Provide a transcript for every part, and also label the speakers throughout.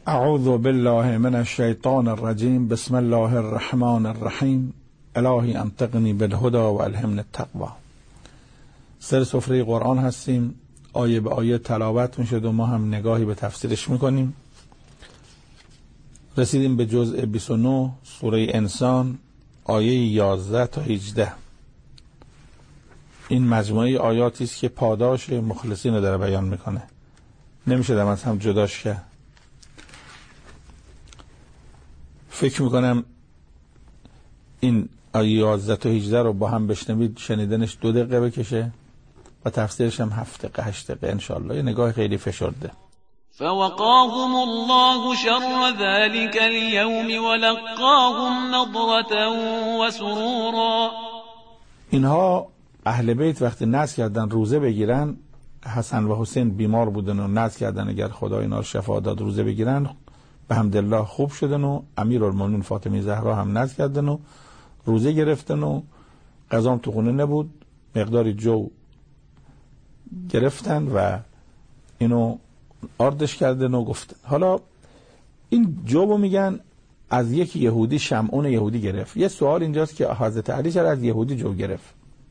Speaker 1: اعوذ بالله من الشیطان الرجیم. بسم الله الرحمن الرحیم. الهی انطقنی بالهدى و الهمنی التقوی. سر سفره قرآن هستیم، آیه به آیه تلاوت میشد و ما هم نگاهی به تفسیرش میکنیم. رسیدیم به جزء 29 سوره انسان، آیه 11 تا 18. این مجموعه آیاتی است که پاداش مخلصین رو داره بیان میکنه، نمیشه در از هم جداش کرد. فکر میکنم این آیه 11 تا 18 رو با هم بشنوید، شنیدنش 2 دقیقه بکشه و تفسیرش هم 7 دقیقه 8 دقیقه انشاءالله. یه نگاه خیلی فشرده.
Speaker 2: فوقاهم الله شر ذلك اليوم ولقاهم نضرة وسرورا.
Speaker 1: اینها اهل بیت وقتی نذر کردن روزه بگیرن، حسن و حسین بیمار بودن و نذر کردن اگر خدا اینا رو شفا داد روزه بگیرن، به حمدالله خوب شدن و امیرالمومنین فاطمه زهرا هم نذر کردن و روزه گرفتن و غذام تو خونه نبود، مقداری جو گرفتن و اینو آردش کردن و گفتن. حالا این جو رو میگن از یک یهودی، شمعون یهودی گرفت. یه سوال اینجاست که حضرت علی چرا از یهودی جو گرفت؟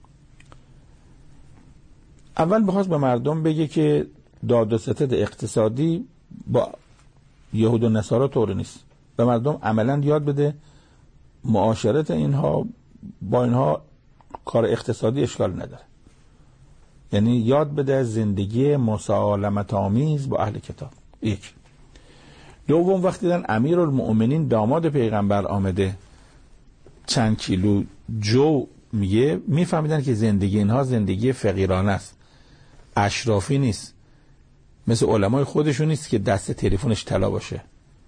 Speaker 1: اول بخواست به مردم بگه که داد و ستد اقتصادی با یهود و نصارا طور نیست، به مردم عملا یاد بده معاشرت اینها با اینها کار اقتصادی اشکال نداره، یعنی یاد بده زندگی مسالمت آمیز با اهل کتاب. یک. دوم، وقتی دیدن امیرالمؤمنین داماد پیغمبر آمده چند کیلو جو میگه، میفهمیدن که زندگی اینها زندگی فقیرانه است، اشرافی نیست، مثل علمای خودشون نیست که دست تلفنش طلا باشه،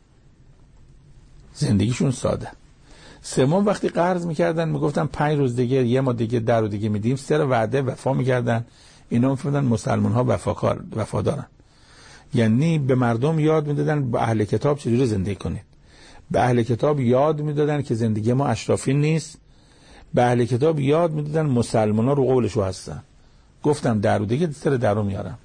Speaker 1: زندگیشون ساده. سوم، وقتی قرض میکردن میگفتن 5 روز دیگه، یه ماه دیگه، 10 روز دیگه میدیم، سر وعده وفا میکردن. اینا میفهمیدن مسلمان ها وفادارن، یعنی به مردم یاد میدادن با اهل کتاب چجوری زندگی کنید. به اهل کتاب یاد میدادن که زندگی ما اشرافی نیست. به اهل کتاب یاد میدادن مسلمان ها رو قولشو هستن. گفتم 10 روز دیگه سر درو میارم.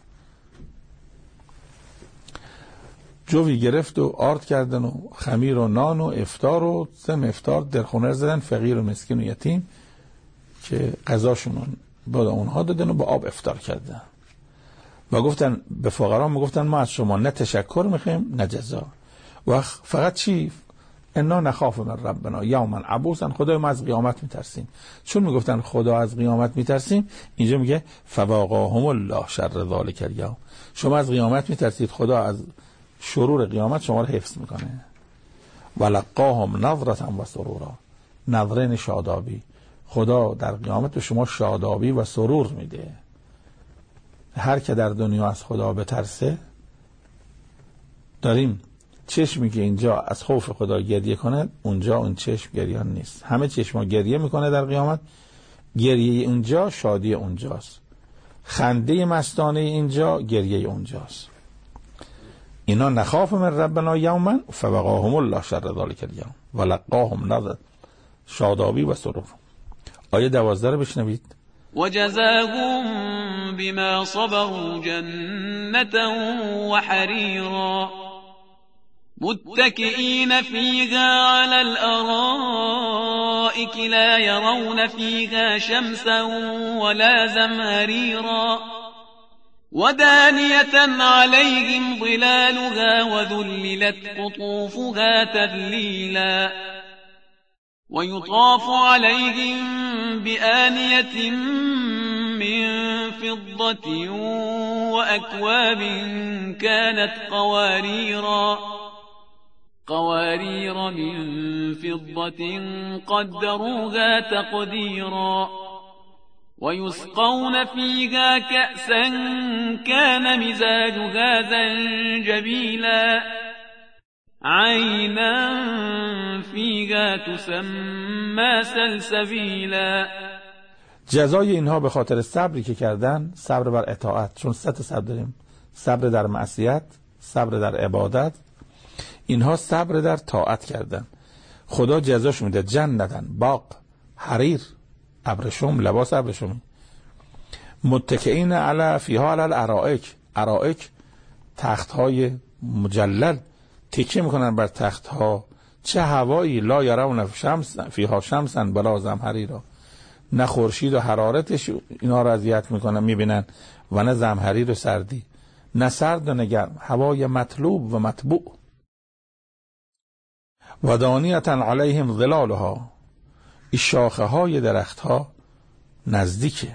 Speaker 1: جوی گرفت و آرد کردن و خمیر و نان و افطار و سم افطار در خونه زدن، فقیر و مسکین و یتیم که غذاشون بعد اونها دادن و با آب افطار کردن و گفتن به فقرا، میگفتن ما از شما نه تشکر میخوایم نه جزا، و فقط چی؟ انا نخاف من ربنا یوما عبوسا، خدای ما از قیامت میترسیم. چون میگفتن خدا از قیامت میترسیم، اینجا میگه فوقاهم الله شر ذلک الیوم، شما از قیامت میترسید، خدا از شرور قیامت شما رو حفظ میکنه. ولقاهم نظرة و سرورا، نظرین شادابی، خدا در قیامت به شما شادابی و سرور میده. هر که در دنیا از خدا بترسه، داریم چشمی که اینجا از خوف خدا گریه کنه، اونجا اون چشم گریان نیست. همه چشما گریه میکنه در قیامت، گریه اونجا شادی اونجاست، خنده مستانه اینجا گریه اونجاست. اینا نخاف من ربنا یوما فوقاهم الله شر ذلک الیوم ولقاهم نظرة شادابی و سرور. آیه 12 رو بشنوید.
Speaker 2: وجزاهم بما صبروا جنة وحريرا متكئين فيها على الأرائك لا يرون فيها شمسا ولا زمهريرا ودانية عليهم ظلالها وذللت قطوفها تذليلا ويطاف عليهم بآنية من فضة وأكواب كانت قوارير من فضة قدروها تقديرا ويسقون فيها كأسا كان مزاجها زنجبيلا عينا فيها تسمى سلسبيلا.
Speaker 1: جزای اینها به خاطر صبری که کردن، صبر بر اطاعت، چون 3 صبر داریم، صبر در معصیت، صبر در عبادت، اینها صبر در طاعت کردن. خدا جزاش میده جنتن، باغ، حریر، ابرشم، لباس ابرشمی، متکئین علی فیها علی الارائک، ارائک تختهای مجلل تکیه میکنن بر تخت ها، چه هوایی لا یرون شمس فیها شمسا بلا زمهریرا، نه خورشید و حرارتش اینا رو اذیت میکنن میبینن و نه زمهریر و سردی، نه سرد و نه گرم، هوای مطلوب و مطبوع. و دانیتا علیهم ظلالها، این شاخه های درخت ها نزدیکه.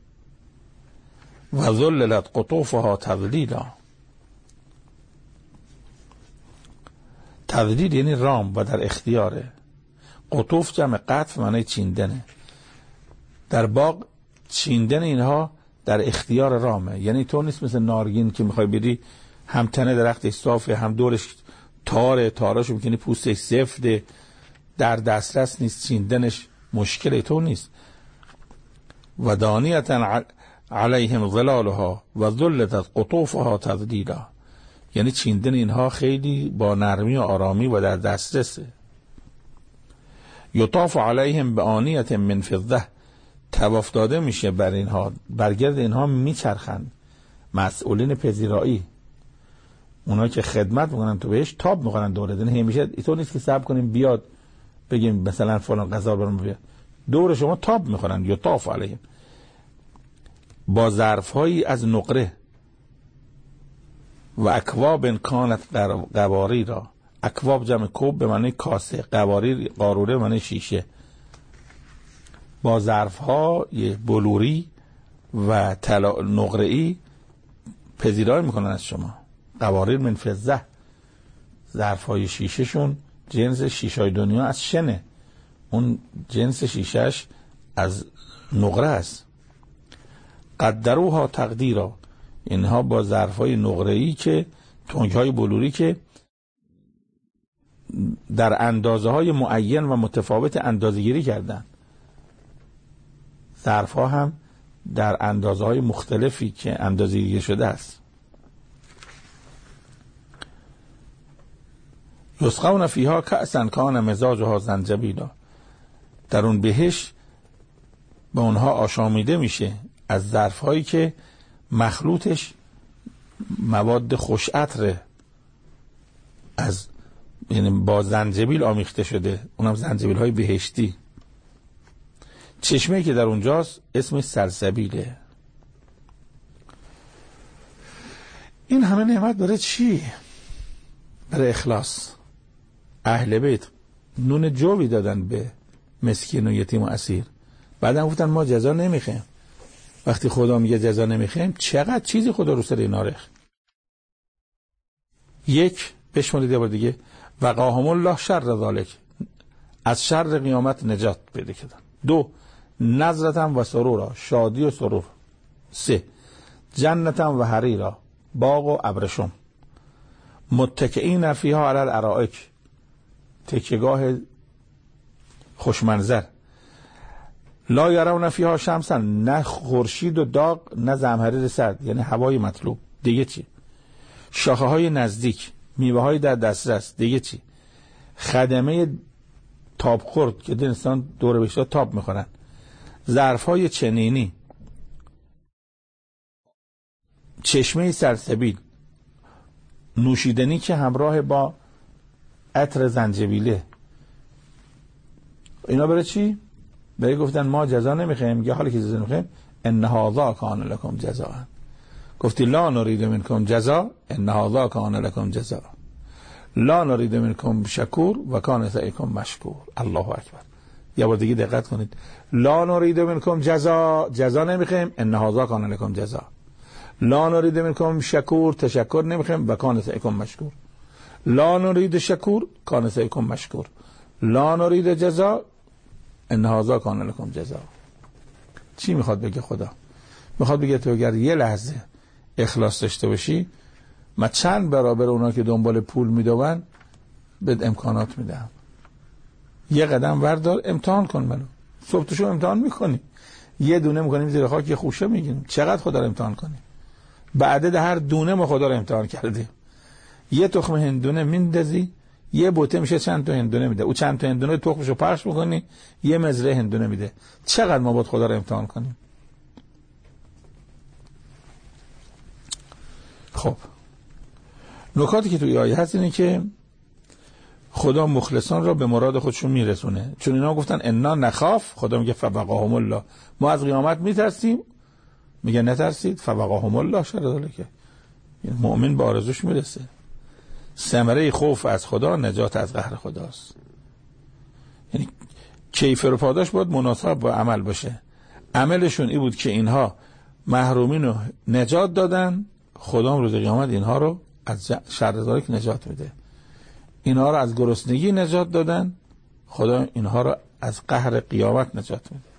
Speaker 1: و ذللت قطوفها تذلیلا، تذلیل یعنی رام و در اختیاره. قطوف جمع قطف معنی چیندنه. در باغ چیندن اینها در اختیار رامه، یعنی تو نیست مثل نارگین که میخوای بری هم تنه درخت صافه هم دورش تاراشو میکنی پوستش سفته در دسترس نیست، چیندنش مشکل تو نیست. و دانیتا علیهم ظلالها و ذللت قطوفها تذلیلا، یعنی چیندن اینها خیلی با نرمی و آرامی و در دسترسه. یطاف علیهم بآنیة من فضة، طواف داده میشه بر اینها، برگرد اینها میچرخند مسئولین پذیرایی، اونا که خدمت میکنن تو بهش تاب میکنن دوره دن. همیشه اینطور نیست که صبر کنیم بیاد بگیم مثلا فلان غذا برام بیاد، دور شما تاب میخورن. یطاف علیهم با ظرفهایی از نقره و اکواب کانت قواریرا، اکواب جمع کوب به معنی کاسه، قواریر قاروره به معنی شیشه، با ظرفهای بلوری و نقره‌ای پذیرایی میکنن از شما. قواریر من فضه، ظرفهای شیشه شون جنس شیشای دنیا از شنه، اون جنس شیشهش از نقره است. قدروها تقدیرا، اینها با ظرفهای نقره‌ای که تنگهای بلوری که در اندازه های معین و متفاوت اندازه گیری کردن. ظرفها هم در اندازه های مختلفی که اندازه گیری شده است. یسقون فیها کأسا کان مزاجها زنجبیلا، در اون بهش به اونها آشامیده میشه از ظرفهایی که مخلوطش مواد خوش عطره، از یعنی با زنجبیل آمیخته شده، اونم زنجبیل های بهشتی. چشمه که در اونجاست اسمش سلسبیله. این همه نعمت برای چی؟ برای اخلاص. اهل بیت نون جوی دادن به مسکین و یتیم و اسیر، بعدم گفتن ما جزا نمیخوایم. وقتی خدا میگه جزا نمیخوایم، چقدر چیزی خدا رو سر اینا ریخت. یک بشمارید بار دیگه، وقاهم الله شر ذالک، از شر قیامت نجات پیدا کردن. دو نظرتم و سرورا، شادی و سرور. سه جنتم و حریرا، باغ و ابرشم. متکئین فیها علی الارائک، تکیگاه خوشمنظر. لا یرون فیها شمسا، نه خورشید و داغ نه زمهریر سرد، یعنی هوای مطلوب. دیگه چی؟ شاخه های نزدیک، میوه های در دسترس. دیگه چی؟ خدمه تاب خورد که انسان دور بهشتا تاب میخورن. ظرف های چنینی، چشمه سلسبیل، نوشیدنی که همراه با عطر زنجبیله. اینا برای چی؟ برای گفتن ما جزا نمیخوایم. یا حالی که جزا نمیخوایم، ان هذا کان لکم جزاء. گفتی لا نرید منکم جزاء، ان هذا کان لکم جزاء. لا نرید منکم شکور و کان سعیکم مشکور. الله اکبر. یه بار دیگه دقت کنید. لا نرید منکم جزاء، جزا نمیخوایم، ان هذا کان لکم جزاء. لا نرید منکم شکور، تشکر نمیخوایم، و کان سعیکم مشکور. لا نرید شکور، کان سعیکم مشکور. لا نرید جزاء، ان هذا کان لکم جزاء. چی میخواد بگه خدا؟ میخواد بگه تو اگر یه لحظه اخلاص داشته باشی، من چند برابر اونا که دنبال پول میدون بهت امکانات میدم. یه قدم وردار، امتحان کن منو. صبح تو شو امتحان میکنی، یه دونه میکنیم زیر خاک، یه خوشه میگیریم. چقدر خدا رو امتحان کنی؟ به عدد هر دونه ما خدا رو امتحان کردیم. یه تخم هندونه میندازی، یه بوته میشه چند تا هندونه میده. او چند تا هندونه تخمشو پخش میکنی، یه مزرعه هندونه میده. چقدر ما باید خدا رو امتحان کنیم؟ خب نکاتی که توی آیه هست اینه که خدا مخلصان را به مراد خودشون میرسونه. چون اینا گفتن انا نخاف، خدا میگه فوقاهم الله، ما از قیامت میترسیم، میگه نترسید، فوقاهم الله شر ذلک. مؤمن به آرزوش میرسه. ثمره خوف از خدا نجات از قهر خداست. یعنی کیف و پاداش باید مناسب با عمل باشه. عملشون این بود که اینها محرومین رو نجات دادن، خدا روز قیامت اینها رو از شر ذلک نجات میده. اینها رو از گرسنگی نجات دادن، خدا اینها رو از قهر قیامت نجات میده.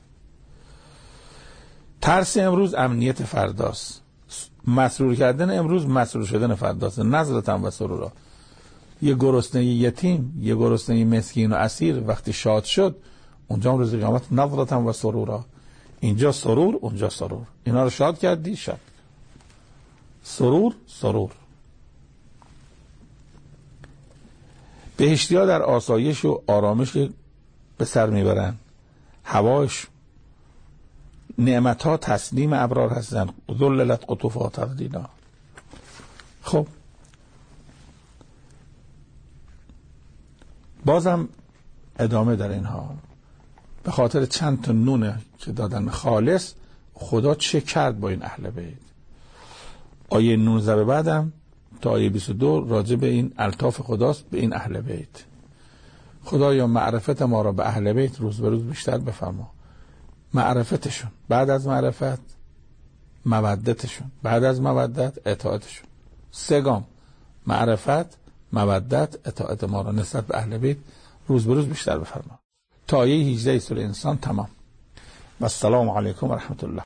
Speaker 1: ترس امروز امنیت فرداست. مسرور کردن امروز مسرور شدن فرداست. نظرتاً و سرورا. یه گرسنه یتیم، یه گرسنه مسکین و اسیر وقتی شاد شد، اونجا روز قیامت نظرتاً و سرورا. اینجا سرور، اونجا سرور. اینا رو شاد کردی، شاد. سرور، سرور. بهشتی‌ها در آسایش و آرامش به سر میبرن. هواش نعمت‌ها تسلیم ابرار هستن. ذللت قطوفها تذلیلا. خب بازم ادامه در اینها. به خاطر چند تا نونه که دادن خالص، خدا چه کرد با این اهل بیت. آیه 19 به بعدم تا آیه 22 راجع به این الطاف خداست به این اهل بیت. خدایا معرفت ما را به اهل بیت روز به روز بیشتر بفرما. معرفتشون، بعد از معرفت مودتشون، بعد از مودت اطاعتشون. سه گام: معرفت، مودت، اطاعت ما را نسبت به اهل بیت روز به روز بیشتر بفرما. تا آیه 18 سوره انسان تمام. و السلام علیکم و رحمت الله.